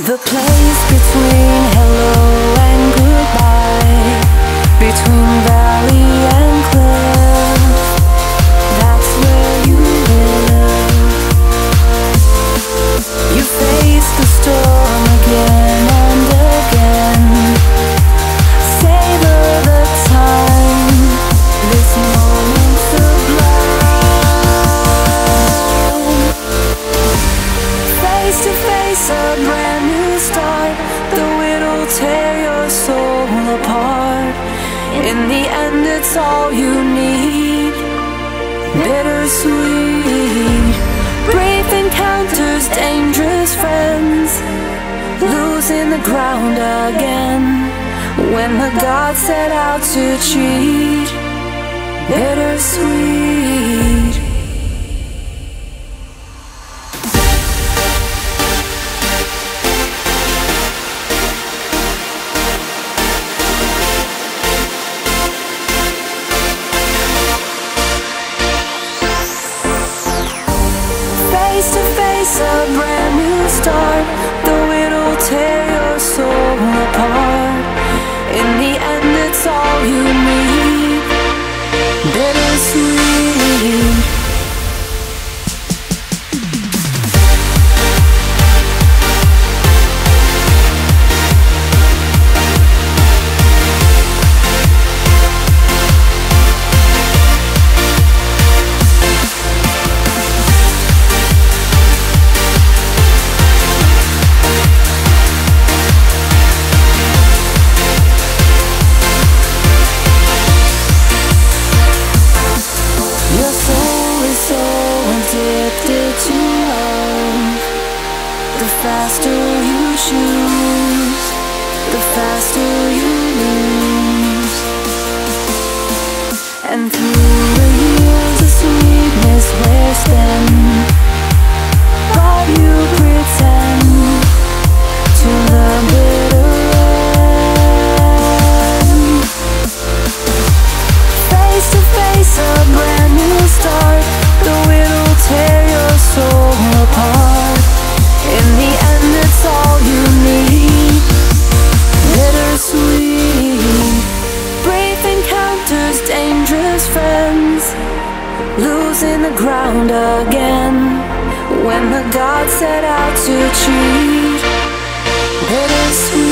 The place between hello and goodbye, between valley and cliff, that's where you live. You face the storm again and again. Savor the time, this moment sublime. Face to face, a brand new start, though it'll tear your soul apart. In the end, it's all you need. Bittersweet, brief encounters, dangerous friends, losing the ground again when the gods set out to cheat. Bittersweet. Face to face, a brand new start, though it'll tear your soul apart. In the end, it's all you need. Bittersweet. Addicted to love. The faster you choose, the faster you lose. And through the years, the sweetness wears thin, but you pretend to the bitter end. Face to face, a brand new start, though it'll tear your soul apart. In the end, it's all you need. Bittersweet, brief encounters, dangerous friends, losing the ground again when the gods set out to cheat. Bittersweet.